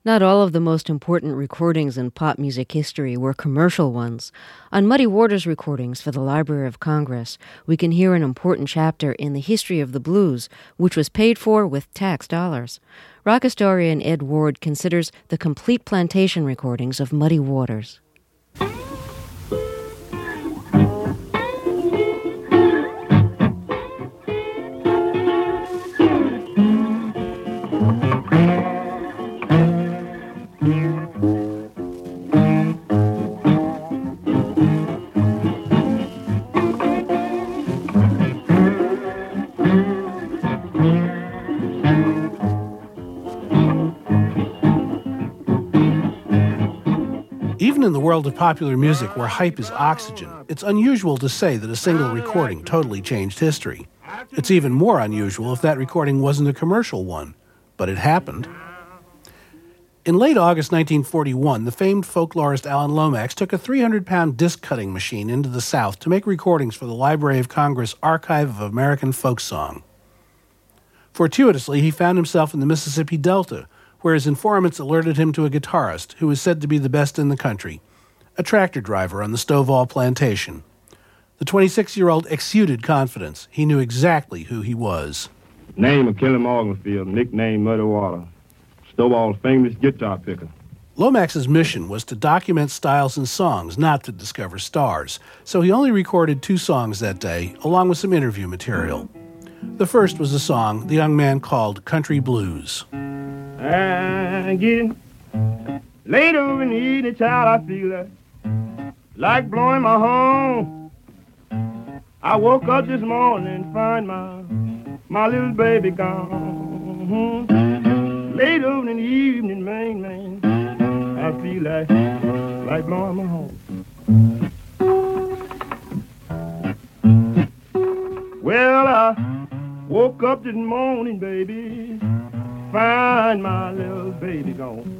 Not all of the most important recordings in pop music history were commercial ones. On Muddy Waters recordings for the Library of Congress, we can hear an important chapter in the history of the blues, which was paid for with tax dollars. Rock historian Ed Ward considers the complete plantation recordings of Muddy Waters. Even in the world of popular music where hype is oxygen, it's unusual to say that a single recording totally changed history. It's even more unusual if that recording wasn't a commercial one, but it happened. In late August 1941, the famed folklorist Alan Lomax took a 300-pound disc-cutting machine into the South to make recordings for the Library of Congress Archive of American Folk Song. Fortuitously, he found himself in the Mississippi Delta, where his informants alerted him to a guitarist who was said to be the best in the country, a tractor driver on the Stovall plantation. The 26-year-old exuded confidence. He knew exactly who he was. Name of Kelly Morganfield, nickname Muddy Water. Stovall's famous guitar picker. Lomax's mission was to document styles and songs, not to discover stars, so he only recorded 2 songs that day, along with some interview material. The first was a song the young man called Country Blues. I get late over in the evening, child, I feel like blowing my horn. I woke up this morning and find my little baby gone. Late over in the evening, man, I feel like blowing my horn. Well, I woke up this morning, baby, find my little baby gone.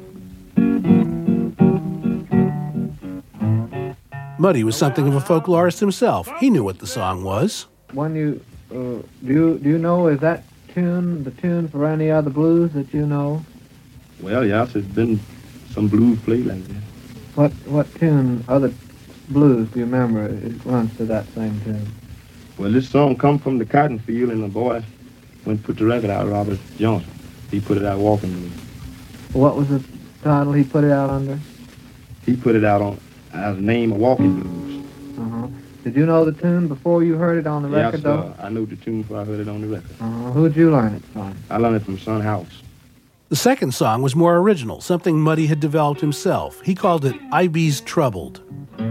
Muddy was something of a folklorist himself. He knew what the song was. When you do you know, is that tune the tune for any other blues that you know? Well, yes, it's been some blues played like that. What tune, other blues, do you remember? It runs to that same tune. Well, this song come from the cotton field, and the boy went and put the record out, Robert Johnson. He put it out walking blues. What was the title he put it out under? He put it out on as the name of Walking Blues. Uh-huh. Did you know the tune before you heard it on the record, yes, though? I knew the tune before I heard it on the record. Who'd you learn it from? I learned it from Son House. The second song was more original, something Muddy had developed himself. He called it I Be's Troubled.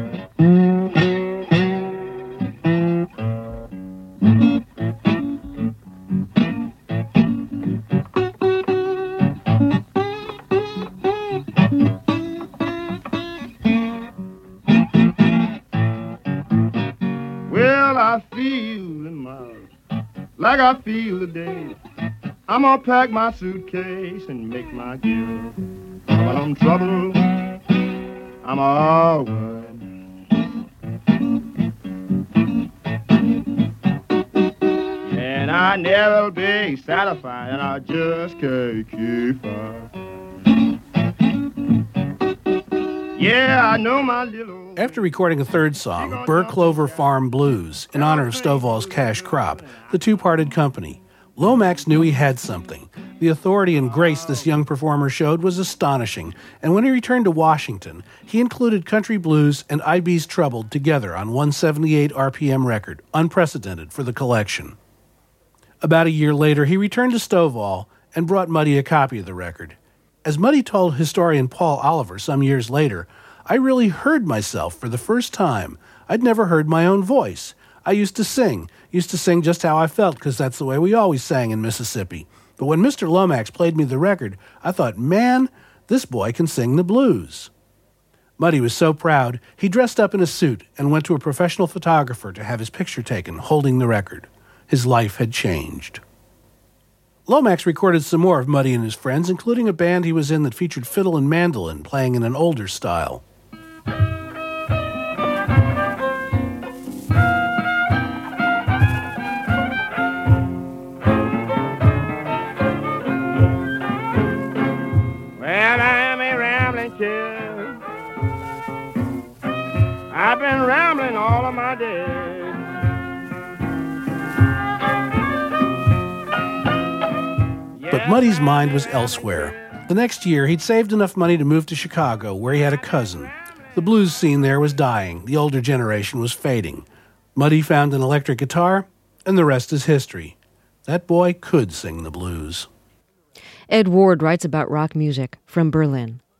Well, I feel like I feel today. I'm gonna pack my suitcase and make my give. But I'm troubled, I'm all worried. And I never be satisfied, and I just can't keep up. Yeah, I know my little... After recording a third song, Burr Clover Farm Blues, in honor of Stovall's cash crop, the two parted company. Lomax knew he had something. The authority and grace this young performer showed was astonishing, and when he returned to Washington, he included Country Blues and I Be's Troubled together on 178 RPM record, unprecedented for the collection. About a year later, he returned to Stovall and brought Muddy a copy of the record. As Muddy told historian Paul Oliver some years later, I really heard myself for the first time. I'd never heard my own voice. I used to sing just how I felt, because that's the way we always sang in Mississippi. But when Mr. Lomax played me the record, I thought, man, this boy can sing the blues. Muddy was so proud, he dressed up in a suit and went to a professional photographer to have his picture taken holding the record. His life had changed. Lomax recorded some more of Muddy and his friends, including a band he was in that featured fiddle and mandolin playing in an older style. Well, a rambling child. I've been rambling all of my days. But Muddy's mind was elsewhere. The next year, he'd saved enough money to move to Chicago, where he had a cousin. The blues scene there was dying. The older generation was fading. Muddy found an electric guitar, and the rest is history. That boy could sing the blues. Ed Ward writes about rock music from Berlin.